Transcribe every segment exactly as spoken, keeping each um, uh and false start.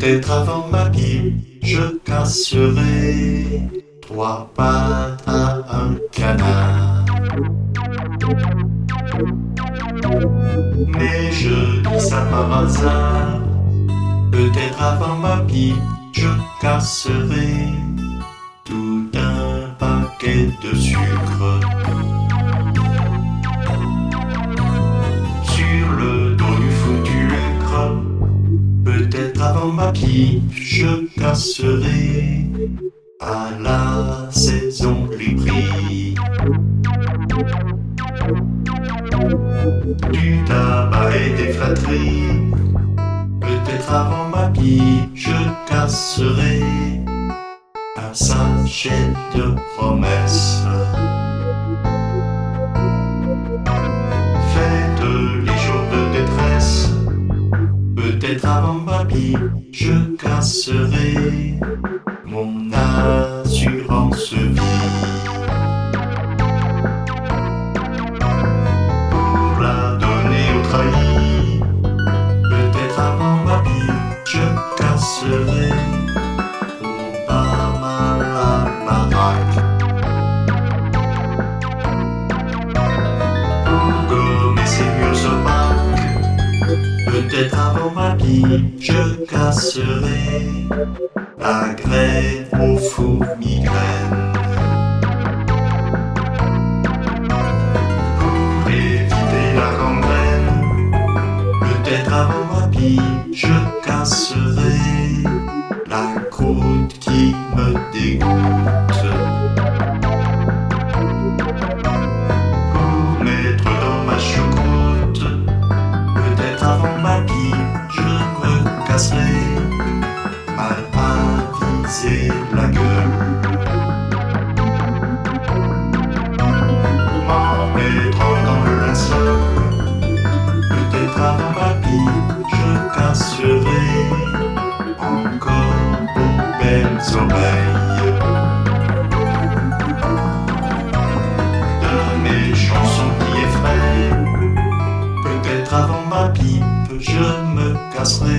Peut-être avant ma pipe, je casserai trois pattes à un canard. Mais je dis ça par hasard. Peut-être avant ma pipe, je casserai tout un paquet de sucre. Sur le dos du foutu lucre. Peut-être avant ma pipe, je casserai à la saison les prix du tabac et des flatteries. Peut-être avant ma pipe, je casserai un sachet de promesses. Faites les jours de détresse. Peut-être avant ma pipe, je casserai mon assurance vie. Pour la donner au trahi. Peut-être avant ma pipe, je casserai Obama la baraque. Pour gommer ses murs opaques. Peut-être avant ma pipe, je casserai la grève aux fous migraines. Pour éviter la gangrène. Peut-être avant ma pipe, je casserai la croûte qui me dégoûte. Pour mettre dans ma choucroute. Peut-être avant ma pipe, je me casserai mal aviser la gueule. M'en mettre dans le linceul. Peut-être avant ma pipe, je casserai encore vos belles oreilles. De mes chansons qui effrayent. Peut-être avant ma pipe, je me casserai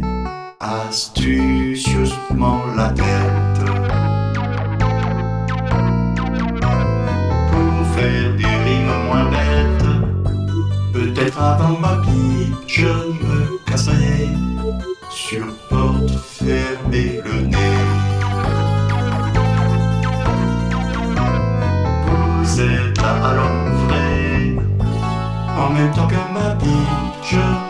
astucieusement la tête. Pour faire des rimes moins bêtes. Peut-être avant ma pipe, je me casserai sur porte fermée le nez. Vous êtes là alors vrai. En même temps que ma pipe, je